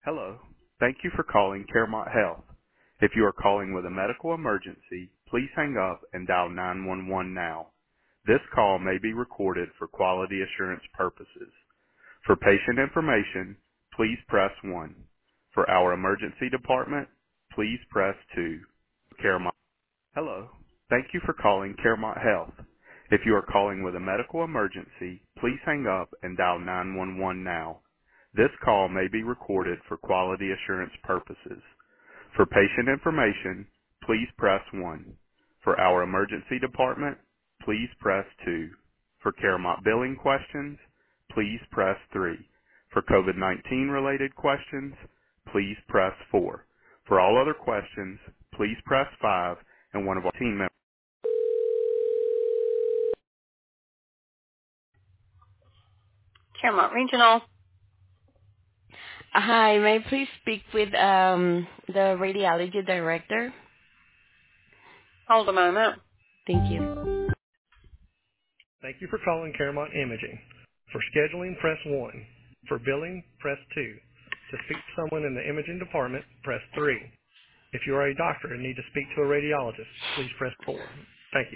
Hello. Thank you for calling Caremont Health. If you are calling with a medical emergency, please hang up and dial 911 now. This call may be recorded for quality assurance purposes. For patient information, please press 1. For our emergency department, please press 2. Caremont. Hello. Thank you for calling Caremont Health. If you are calling with a medical emergency, please hang up and dial 911 now. This call may be recorded for quality assurance purposes. For patient information, please press 1. For our emergency department, please press 2. For Caremont billing questions, please press 3. For COVID-19 related questions, please press 4. For all other questions, please press 5 and one of our team members. Caremont Regional. Hi, may I please speak with the radiology director? Hold a moment. Thank you. Thank you for calling Caremont Imaging. For scheduling, press 1. For billing, press 2. To speak to someone in the imaging department, press 3. If you are a doctor and need to speak to a radiologist, please press 4. Thank you.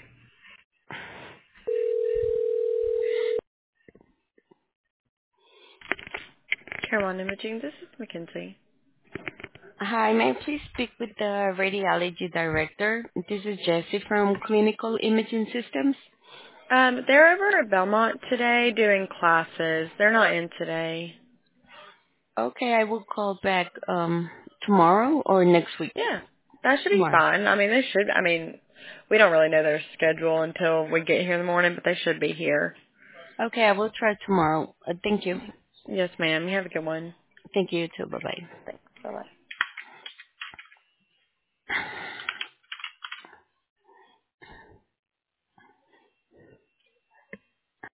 Carolina Imaging, this is Mackenzie. Hi, may I please speak with the radiology director? This is Jessie from Clinical Imaging Systems. They're over at Belmont today doing classes. They're not in today. Okay, I will call back tomorrow or next week. Yeah, that should be Tomorrow. fine. We don't really know their schedule until we get here in the morning, but they should be here. Okay, I will try tomorrow. Thank you. Yes, ma'am. You have a good one. Thank you too. Bye-bye. Thanks. Bye-bye.